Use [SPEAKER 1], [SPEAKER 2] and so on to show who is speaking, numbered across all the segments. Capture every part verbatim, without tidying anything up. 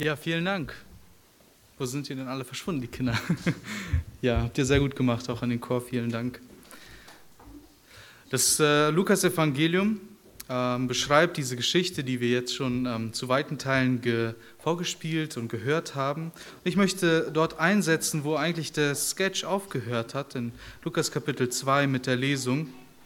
[SPEAKER 1] Ja, vielen Dank. Wo sind die denn alle verschwunden, die Kinder? Ja, habt ihr sehr gut gemacht, auch an den Chor, vielen Dank. Das äh, Lukas-Evangelium ähm, beschreibt diese Geschichte, die wir jetzt schon ähm, zu weiten Teilen ge- vorgespielt und gehört haben. Und ich möchte dort einsetzen, wo eigentlich der Sketch aufgehört hat, in Lukas Kapitel zwei mit der Lesung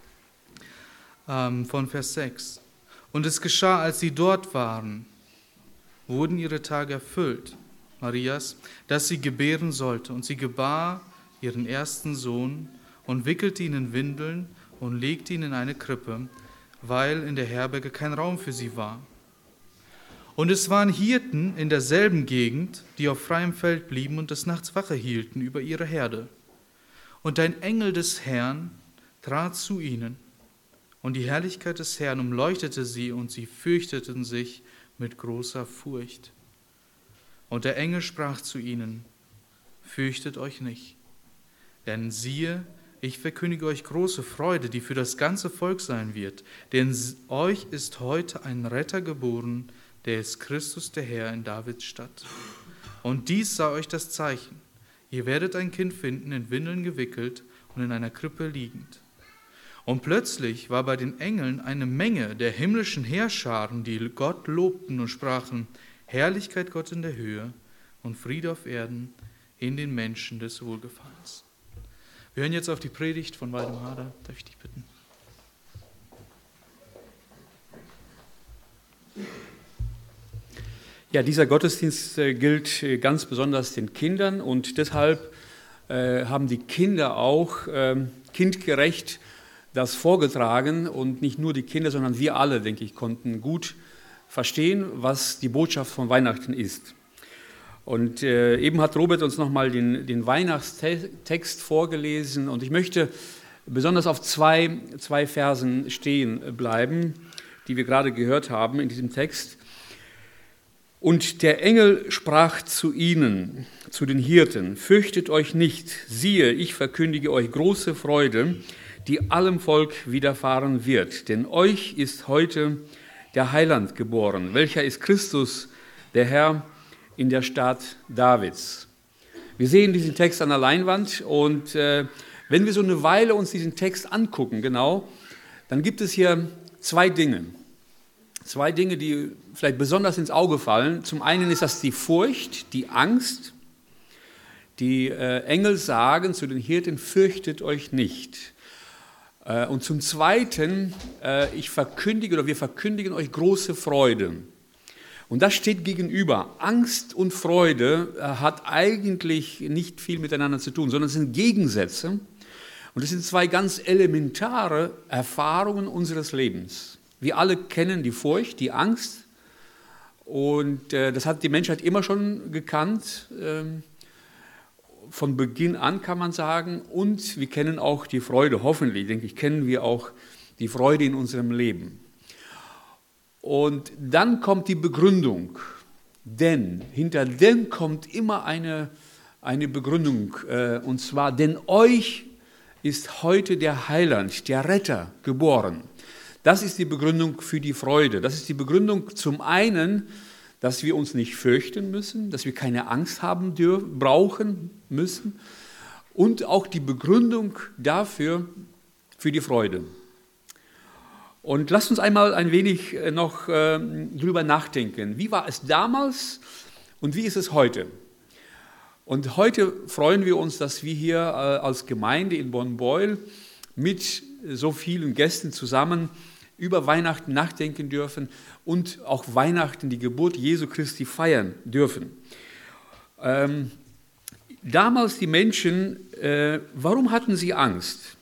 [SPEAKER 1] ähm, von Vers sechs. Und es geschah, als sie dort waren, wurden ihre Tage erfüllt, Marias, dass sie gebären sollte. Und sie gebar ihren ersten Sohn und wickelte ihn in Windeln und legte ihn in eine Krippe, weil in der Herberge kein Raum für sie war. Und es waren Hirten in derselben Gegend, die auf freiem Feld blieben und des Nachts Wache hielten über ihre Herde. Und ein Engel des Herrn trat zu ihnen, und die Herrlichkeit des Herrn umleuchtete sie, und sie fürchteten sich mit großer Furcht. Und der Engel sprach zu ihnen: Fürchtet euch nicht, denn siehe, ich verkündige euch große Freude, die für das ganze Volk sein wird. Denn euch ist heute ein Retter geboren, der ist Christus der Herr in Davids Stadt. Und dies sei euch das Zeichen: Ihr werdet ein Kind finden, in Windeln gewickelt und in einer Krippe liegend. Und plötzlich war bei den Engeln eine Menge der himmlischen Heerscharen, die Gott lobten und sprachen: Herrlichkeit Gott in der Höhe und Friede auf Erden in den Menschen des Wohlgefallens. Wir hören jetzt auf die Predigt von Waldemar Hader. Darf ich dich bitten?
[SPEAKER 2] Ja, dieser Gottesdienst äh, gilt äh, ganz besonders den Kindern, und deshalb äh, haben die Kinder auch äh, kindgerecht das vorgetragen, und nicht nur die Kinder, sondern wir alle, denke ich, konnten gut verstehen, was die Botschaft von Weihnachten ist. Und äh, eben hat Robert uns nochmal den, den Weihnachtstext vorgelesen, und ich möchte besonders auf zwei, zwei Versen stehen bleiben, die wir gerade gehört haben in diesem Text. Und der Engel sprach zu ihnen, zu den Hirten: Fürchtet euch nicht, siehe, ich verkündige euch große Freude, die allem Volk widerfahren wird. Denn euch ist heute der Heiland geboren, welcher ist Christus, der Herr, in der Stadt Davids. Wir sehen diesen Text an der Leinwand, und äh, wenn wir so eine Weile uns diesen Text angucken, genau, dann gibt es hier zwei Dinge. Zwei Dinge, die vielleicht besonders ins Auge fallen. Zum einen ist das die Furcht, die Angst. Die äh, Engel sagen zu den Hirten: Fürchtet euch nicht. Äh, und zum Zweiten, äh, ich verkündige oder wir verkündigen euch große Freude. Und das steht gegenüber. Angst und Freude äh, hat eigentlich nicht viel miteinander zu tun, sondern es sind Gegensätze. Und es sind zwei ganz elementare Erfahrungen unseres Lebens. Wir alle kennen die Furcht, die Angst, und äh, das hat die Menschheit immer schon gekannt, äh, von Beginn an kann man sagen, und wir kennen auch die Freude, hoffentlich, denke ich, kennen wir auch die Freude in unserem Leben. Und dann kommt die Begründung, denn hinter denn kommt immer eine, eine Begründung, äh, und zwar: Denn euch ist heute der Heiland, der Retter geboren. Das ist die Begründung für die Freude. Das ist die Begründung zum einen, dass wir uns nicht fürchten müssen, dass wir keine Angst haben dürfen, brauchen müssen, und auch die Begründung dafür, für die Freude. Und lasst uns einmal ein wenig noch äh, drüber nachdenken. Wie war es damals und wie ist es heute? Und heute freuen wir uns, dass wir hier äh, als Gemeinde in Bonn-Beuel mit so vielen Gästen zusammen über Weihnachten nachdenken dürfen und auch Weihnachten, die Geburt Jesu Christi, feiern dürfen. Ähm, damals die Menschen, äh, warum hatten sie Angst?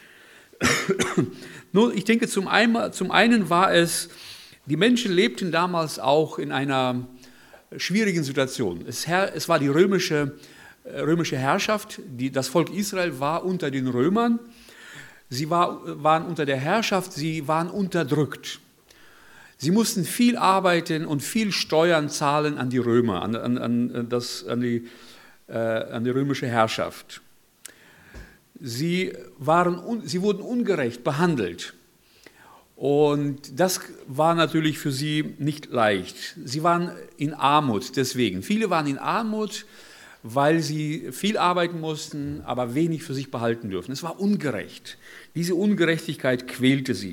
[SPEAKER 2] Nur, ich denke, zum einen, zum einen war es, die Menschen lebten damals auch in einer schwierigen Situation. Es, her, es war die römische, römische Herrschaft, die, das Volk Israel war unter den Römern. Sie war, waren unter der Herrschaft, sie waren unterdrückt. Sie mussten viel arbeiten und viel Steuern zahlen an die Römer, an, an, an, das, an, die, äh, an die römische Herrschaft. Sie, waren, sie wurden ungerecht behandelt. Und das war natürlich für sie nicht leicht. Sie waren in Armut deswegen. Viele waren in Armut, weil sie viel arbeiten mussten, aber wenig für sich behalten dürfen. Es war ungerecht. Diese Ungerechtigkeit quälte sie.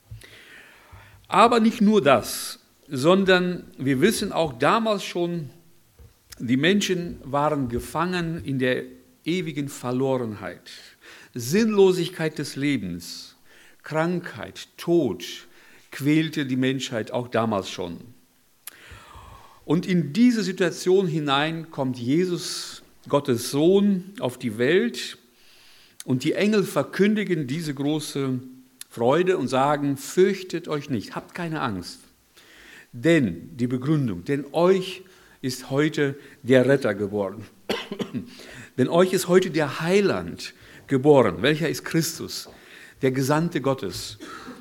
[SPEAKER 2] Aber nicht nur das, sondern wir wissen auch damals schon, die Menschen waren gefangen in der ewigen Verlorenheit, Sinnlosigkeit des Lebens. Krankheit, Tod quälte die Menschheit auch damals schon. Und in diese Situation hinein kommt Jesus, Gottes Sohn, auf die Welt und die Engel verkündigen diese große Freude und sagen, fürchtet euch nicht, habt keine Angst. Denn, die Begründung, denn euch ist heute der Retter geboren. Denn euch ist heute der Heiland geboren. Welcher ist Christus? Der Gesandte Gottes.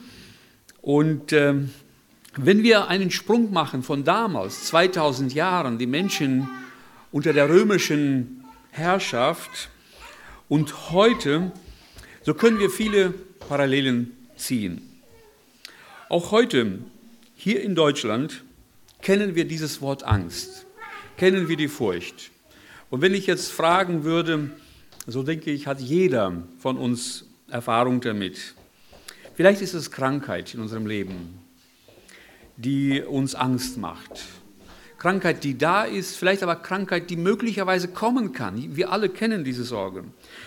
[SPEAKER 2] Und ähm, wenn wir einen Sprung machen von damals, zweitausend Jahren, die Menschen unter der römischen Herrschaft und heute, so können wir viele Parallelen ziehen. Auch heute, hier in Deutschland, kennen wir dieses Wort Angst, kennen wir die Furcht. Und wenn ich jetzt fragen würde, so denke ich, hat jeder von uns Erfahrung damit. Vielleicht ist es Krankheit in unserem Leben, die uns Angst macht. Krankheit, die da ist, vielleicht aber Krankheit, die möglicherweise kommen kann. Wir alle kennen diese Sorge.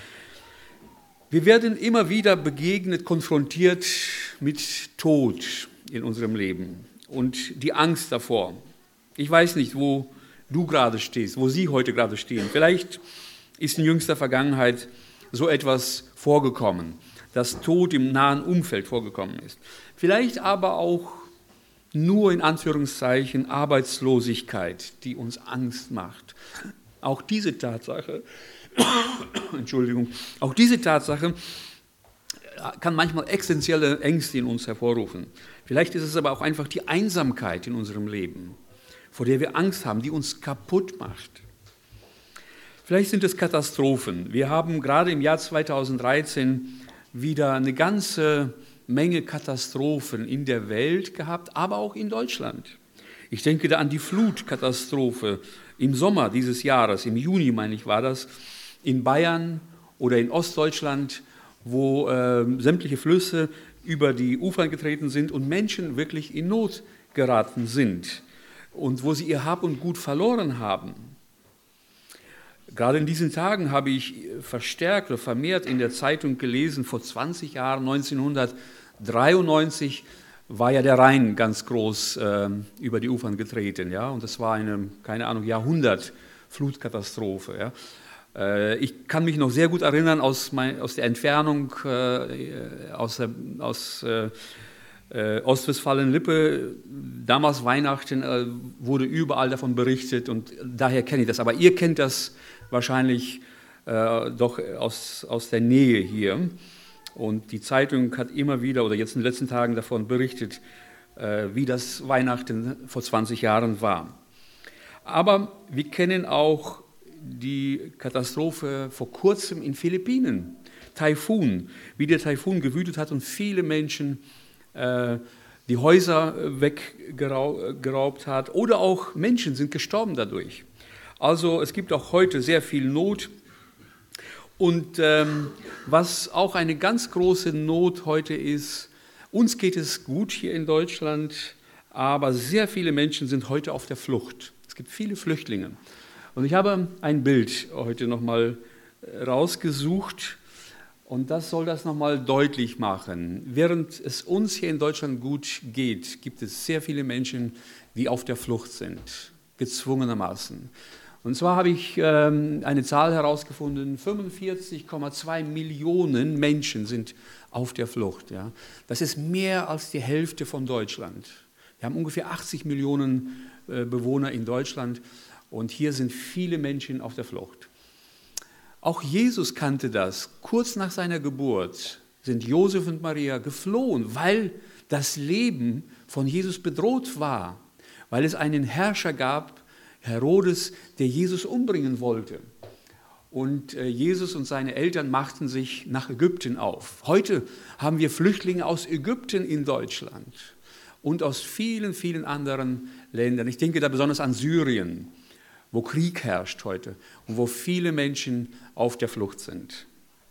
[SPEAKER 2] Wir werden immer wieder begegnet, konfrontiert mit Tod in unserem Leben und die Angst davor. Ich weiß nicht, wo du gerade stehst, wo Sie heute gerade stehen. Vielleicht ist in jüngster Vergangenheit so etwas vorgekommen, dass Tod im nahen Umfeld vorgekommen ist. Vielleicht aber auch nur in Anführungszeichen Arbeitslosigkeit, die uns Angst macht. Auch diese Tatsache, Entschuldigung, auch diese Tatsache kann manchmal existenzielle Ängste in uns hervorrufen. Vielleicht ist es aber auch einfach die Einsamkeit in unserem Leben, vor der wir Angst haben, die uns kaputt macht. Vielleicht sind es Katastrophen. Wir haben gerade im Jahr zweitausenddreizehn wieder eine ganze Menge Katastrophen in der Welt gehabt, aber auch in Deutschland. Ich denke da an die Flutkatastrophe im Sommer dieses Jahres, im Juni meine ich war das, in Bayern oder in Ostdeutschland, wo äh, sämtliche Flüsse über die Ufer getreten sind und Menschen wirklich in Not geraten sind und wo sie ihr Hab und Gut verloren haben. Gerade in diesen Tagen habe ich verstärkt oder vermehrt in der Zeitung gelesen, vor zwanzig Jahren, neunzehnhundertdreiundneunzig, war ja der Rhein ganz groß äh, über die Ufern getreten. Ja? Und das war eine, keine Ahnung, Jahrhundert-Flutkatastrophe. Ja? Äh, ich kann mich noch sehr gut erinnern aus, mein, aus der Entfernung, äh, aus, der, aus äh, äh, Ostwestfalen-Lippe, damals Weihnachten, äh, wurde überall davon berichtet und daher kenne ich das. Aber ihr kennt das wahrscheinlich äh, doch aus, aus der Nähe hier. Und die Zeitung hat immer wieder, oder jetzt in den letzten Tagen davon berichtet, äh, wie das Weihnachten vor zwanzig Jahren war. Aber wir kennen auch die Katastrophe vor kurzem in Philippinen, Taifun, wie der Taifun gewütet hat und viele Menschen äh, die Häuser weggeraubt hat oder auch Menschen sind gestorben dadurch. Also es gibt auch heute sehr viel Not. Und ähm, was auch eine ganz große Not heute ist, uns geht es gut hier in Deutschland, aber sehr viele Menschen sind heute auf der Flucht. Es gibt viele Flüchtlinge. Und ich habe ein Bild heute nochmal rausgesucht und das soll das nochmal deutlich machen. Während es uns hier in Deutschland gut geht, gibt es sehr viele Menschen, die auf der Flucht sind, gezwungenermaßen. Und zwar habe ich ähm, eine Zahl herausgefunden, fünfundvierzig Komma zwei Millionen Menschen sind auf der Flucht. Ja. Das ist mehr als die Hälfte von Deutschland. Wir haben ungefähr achtzig Millionen äh, Bewohner in Deutschland und hier sind viele Menschen auf der Flucht. Auch Jesus kannte das. Kurz nach seiner Geburt sind Josef und Maria geflohen, weil das Leben von Jesus bedroht war, weil es einen Herrscher gab, Herodes, der Jesus umbringen wollte. und Jesus und seine Eltern machten sich nach Ägypten auf. Heute haben wir Flüchtlinge aus Ägypten in Deutschland und aus vielen, vielen anderen Ländern. Ich denke da besonders an Syrien, wo Krieg herrscht heute und wo viele Menschen auf der Flucht sind.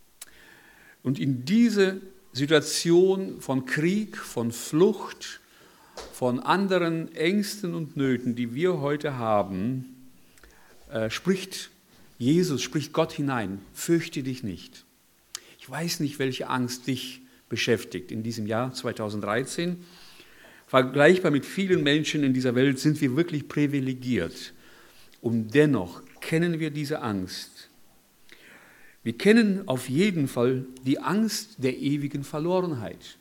[SPEAKER 2] Und in diese Situation von Krieg, von Flucht, von anderen Ängsten und Nöten, die wir heute haben, äh, spricht Jesus, spricht Gott hinein: Fürchte dich nicht. Ich weiß nicht, welche Angst dich beschäftigt in diesem Jahr zweitausenddreizehn. Vergleichbar mit vielen Menschen in dieser Welt sind wir wirklich privilegiert. Und dennoch kennen wir diese Angst. Wir kennen auf jeden Fall die Angst der ewigen Verlorenheit.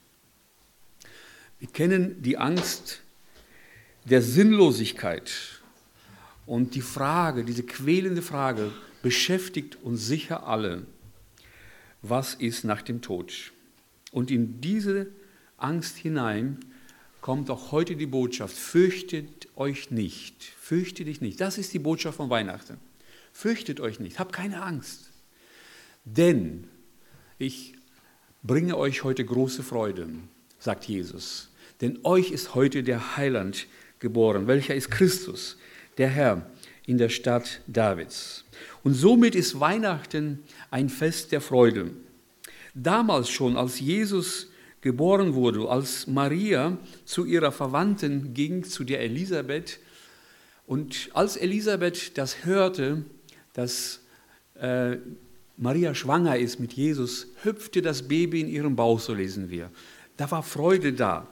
[SPEAKER 2] Wir kennen die Angst der Sinnlosigkeit. Und die Frage, diese quälende Frage, beschäftigt uns sicher alle: Was ist nach dem Tod? Und in diese Angst hinein kommt auch heute die Botschaft: Fürchtet euch nicht, fürchte dich nicht. Das ist die Botschaft von Weihnachten. Fürchtet euch nicht, habt keine Angst. Denn ich bringe euch heute große Freude, sagt Jesus. Denn euch ist heute der Heiland geboren, welcher ist Christus, der Herr, in der Stadt Davids. Und somit ist Weihnachten ein Fest der Freude. Damals schon, als Jesus geboren wurde, als Maria zu ihrer Verwandten ging, zu der Elisabeth, und als Elisabeth das hörte, dass äh, Maria schwanger ist mit Jesus, hüpfte das Baby in ihrem Bauch, so lesen wir. Da war Freude da.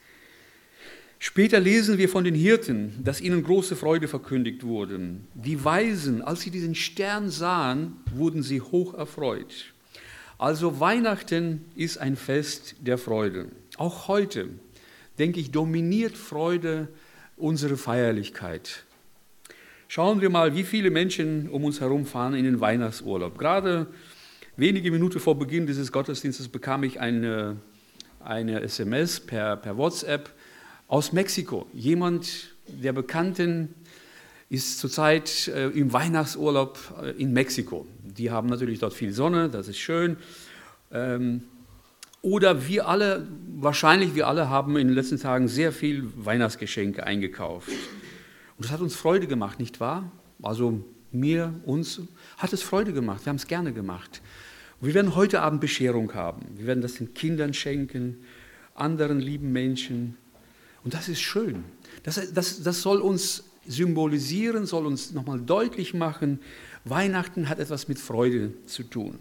[SPEAKER 2] Später lesen wir von den Hirten, dass ihnen große Freude verkündigt wurde. Die Weisen, als sie diesen Stern sahen, wurden sie hoch erfreut. Also Weihnachten ist ein Fest der Freude. Auch heute, denke ich, dominiert Freude unsere Feierlichkeit. Schauen wir mal, wie viele Menschen um uns herum fahren in den Weihnachtsurlaub. Gerade wenige Minuten vor Beginn dieses Gottesdienstes bekam ich eine, eine S M S per, per WhatsApp aus Mexiko. Jemand der Bekannten ist zurzeit äh, im Weihnachtsurlaub äh, in Mexiko. Die haben natürlich dort viel Sonne, das ist schön. Ähm, oder wir alle, wahrscheinlich wir alle, haben in den letzten Tagen sehr viel Weihnachtsgeschenke eingekauft. Und das hat uns Freude gemacht, nicht wahr? Also mir, uns hat es Freude gemacht, wir haben es gerne gemacht. Und wir werden heute Abend Bescherung haben. Wir werden das den Kindern schenken, anderen lieben Menschen. Und das ist schön. Das, das, das soll uns symbolisieren, soll uns nochmal deutlich machen, Weihnachten hat etwas mit Freude zu tun.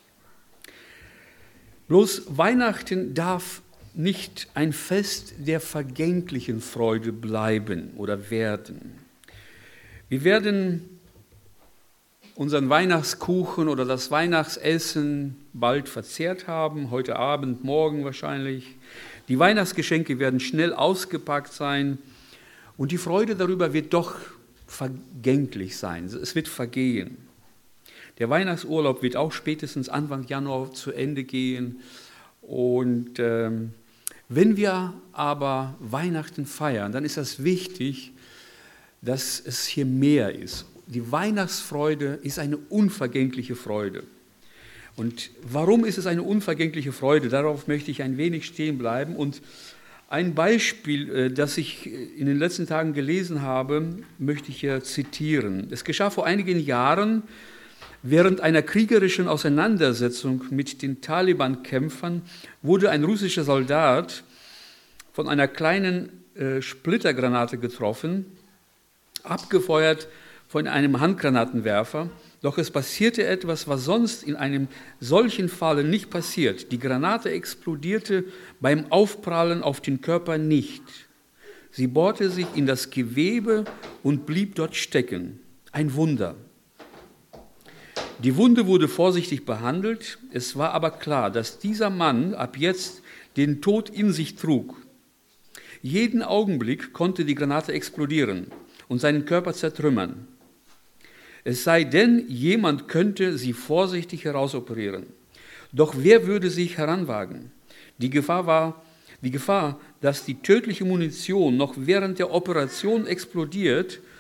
[SPEAKER 2] Bloß Weihnachten darf nicht ein Fest der vergänglichen Freude bleiben oder werden. Wir werden unseren Weihnachtskuchen oder das Weihnachtsessen bald verzehrt haben, heute Abend, morgen wahrscheinlich. Die Weihnachtsgeschenke werden schnell ausgepackt sein und die Freude darüber wird doch vergänglich sein. Es wird vergehen. Der Weihnachtsurlaub wird auch spätestens Anfang Januar zu Ende gehen. Und ähm, wenn wir aber Weihnachten feiern, dann ist das wichtig, dass es hier mehr ist. Die Weihnachtsfreude ist eine unvergängliche Freude. Und warum ist es eine unvergängliche Freude? Darauf möchte ich ein wenig stehen bleiben. Und ein Beispiel, das ich in den letzten Tagen gelesen habe, möchte ich hier zitieren. Es geschah vor einigen Jahren während einer kriegerischen Auseinandersetzung mit den Taliban-Kämpfern, wurde ein russischer Soldat von einer kleinen äh, Splittergranate getroffen, abgefeuert von einem Handgranatenwerfer. Doch es passierte etwas, was sonst in einem solchen Falle nicht passiert. Die Granate explodierte beim Aufprallen auf den Körper nicht. Sie bohrte sich in das Gewebe und blieb dort stecken. Ein Wunder. Die Wunde wurde vorsichtig behandelt. Es war aber klar, dass dieser Mann ab jetzt den Tod in sich trug. Jeden Augenblick konnte die Granate explodieren und seinen Körper zertrümmern. Es sei denn, jemand könnte sie vorsichtig herausoperieren. Doch wer würde sich heranwagen? Die Gefahr war, die Gefahr, dass die tödliche Munition noch während der Operation explodiert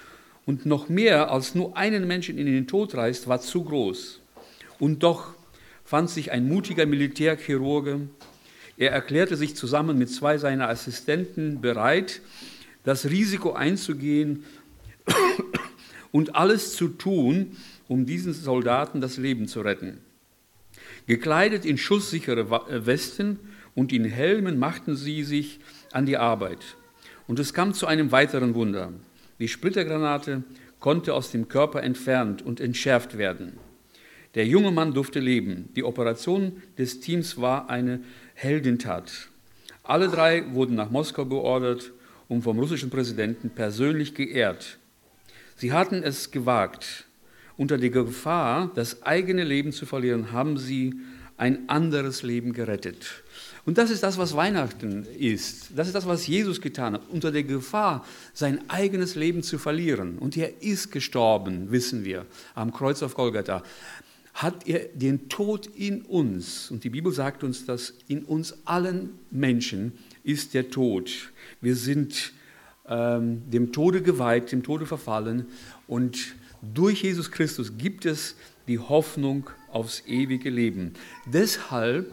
[SPEAKER 2] und noch mehr als nur einen Menschen in den Tod reißt, war zu groß. Und doch fand sich ein mutiger Militärchirurge. Er erklärte sich zusammen mit zwei seiner Assistenten bereit, das Risiko einzugehen und alles zu tun, um diesen Soldaten das Leben zu retten. Gekleidet in schusssichere Westen und in Helmen machten sie sich an die Arbeit. Und es kam zu einem weiteren Wunder. Die Splittergranate konnte aus dem Körper entfernt und entschärft werden. Der junge Mann durfte leben. Die Operation des Teams war eine Heldentat. Alle drei wurden nach Moskau beordert und vom russischen Präsidenten persönlich geehrt. Sie hatten es gewagt. Unter der Gefahr, das eigene Leben zu verlieren, haben sie ein anderes Leben gerettet. Und das ist das, was Weihnachten ist. Das ist das, was Jesus getan hat. Unter der Gefahr, sein eigenes Leben zu verlieren. Und er ist gestorben, wissen wir, am Kreuz auf Golgatha. Hat er den Tod in uns, und die Bibel sagt uns, dass in uns allen Menschen ist der Tod. Wir sind ähm, dem Tode geweiht, dem Tode verfallen, und durch Jesus Christus gibt es die Hoffnung aufs ewige Leben. Deshalb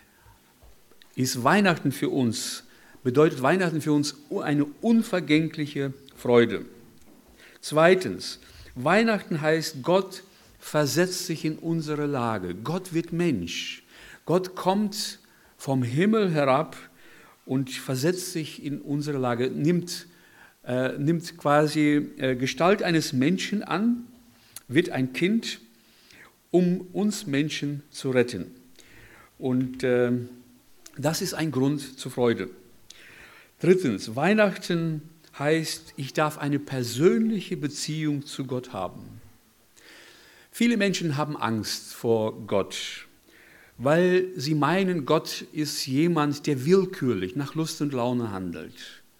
[SPEAKER 2] ist Weihnachten für uns, bedeutet Weihnachten für uns eine unvergängliche Freude. Zweitens, Weihnachten heißt, Gott versetzt sich in unsere Lage. Gott wird Mensch. Gott kommt vom Himmel herab und versetzt sich in unsere Lage, nimmt, äh, nimmt quasi äh, Gestalt eines Menschen an, wird ein Kind, um uns Menschen zu retten. Und äh, das ist ein Grund zur Freude. Drittens, Weihnachten heißt, ich darf eine persönliche Beziehung zu Gott haben. Viele Menschen haben Angst vor Gott, weil sie meinen, Gott ist jemand, der willkürlich nach Lust und Laune handelt.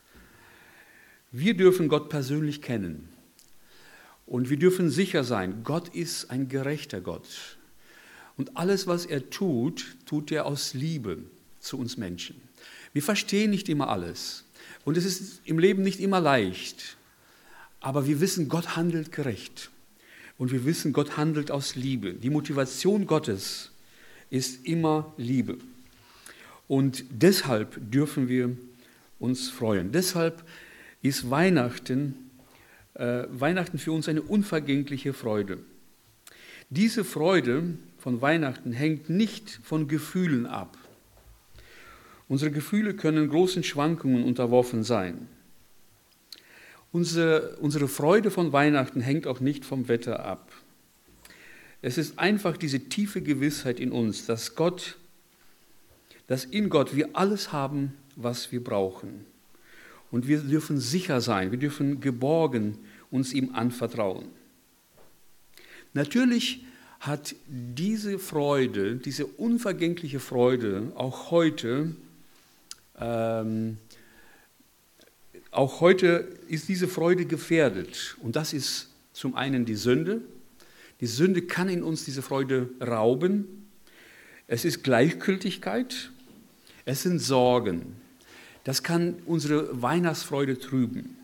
[SPEAKER 2] Wir dürfen Gott persönlich kennen und wir dürfen sicher sein, Gott ist ein gerechter Gott. Und alles, was er tut, tut er aus Liebe zu uns Menschen. Wir verstehen nicht immer alles und es ist im Leben nicht immer leicht, aber wir wissen, Gott handelt gerecht. Und wir wissen, Gott handelt aus Liebe. Die Motivation Gottes ist immer Liebe. Und deshalb dürfen wir uns freuen. Deshalb ist Weihnachten, äh, Weihnachten für uns eine unvergängliche Freude. Diese Freude von Weihnachten hängt nicht von Gefühlen ab. Unsere Gefühle können großen Schwankungen unterworfen sein. Unsere, unsere Freude von Weihnachten hängt auch nicht vom Wetter ab. Es ist einfach diese tiefe Gewissheit in uns, dass Gott, dass in Gott wir alles haben, was wir brauchen. Und wir dürfen sicher sein, wir dürfen geborgen uns ihm anvertrauen. Natürlich hat diese Freude, diese unvergängliche Freude auch heute ähm, Auch heute ist diese Freude gefährdet und das ist zum einen die Sünde. Die Sünde kann in uns diese Freude rauben. Es ist Gleichgültigkeit, es sind Sorgen. Das kann unsere Weihnachtsfreude trüben.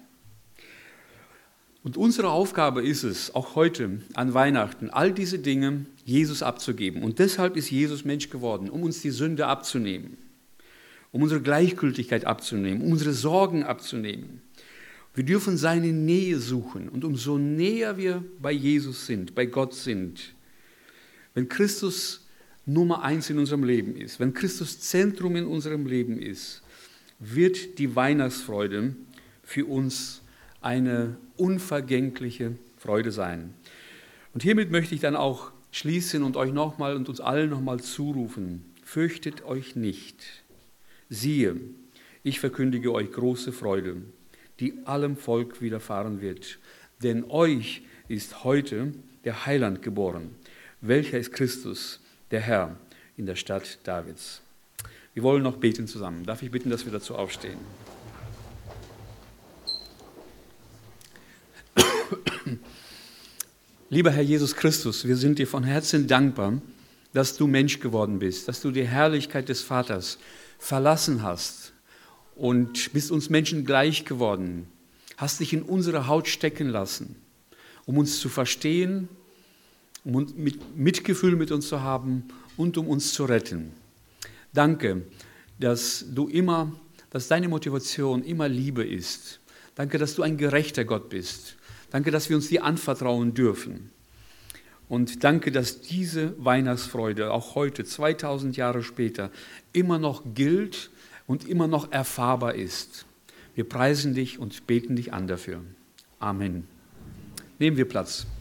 [SPEAKER 2] Und unsere Aufgabe ist es, auch heute an Weihnachten, all diese Dinge Jesus abzugeben. Und deshalb ist Jesus Mensch geworden, um uns die Sünde abzunehmen. Um unsere Gleichgültigkeit abzunehmen, um unsere Sorgen abzunehmen. Wir dürfen seine Nähe suchen und umso näher wir bei Jesus sind, bei Gott sind, wenn Christus Nummer eins in unserem Leben ist, wenn Christus Zentrum in unserem Leben ist, wird die Weihnachtsfreude für uns eine unvergängliche Freude sein. Und hiermit möchte ich dann auch schließen und euch nochmal und uns allen nochmal zurufen, fürchtet euch nicht. Siehe, ich verkündige euch große Freude, die allem Volk widerfahren wird. Denn euch ist heute der Heiland geboren, welcher ist Christus, der Herr, in der Stadt Davids. Wir wollen noch beten zusammen. Darf ich bitten, dass wir dazu aufstehen? Lieber Herr Jesus Christus, wir sind dir von Herzen dankbar, dass du Mensch geworden bist, dass du die Herrlichkeit des Vaters verlassen hast und bist uns Menschen gleich geworden, hast dich in unsere Haut stecken lassen um uns zu verstehen, um Mitgefühl mit uns zu haben und um uns zu retten. Danke, dass du immer, dass deine Motivation immer Liebe ist. Danke, dass du ein gerechter Gott bist. Danke, dass wir uns dir anvertrauen dürfen. Und danke, dass diese Weihnachtsfreude auch heute, zweitausend Jahre später, immer noch gilt und immer noch erfahrbar ist. Wir preisen dich und beten dich an dafür. Amen. Nehmen wir Platz.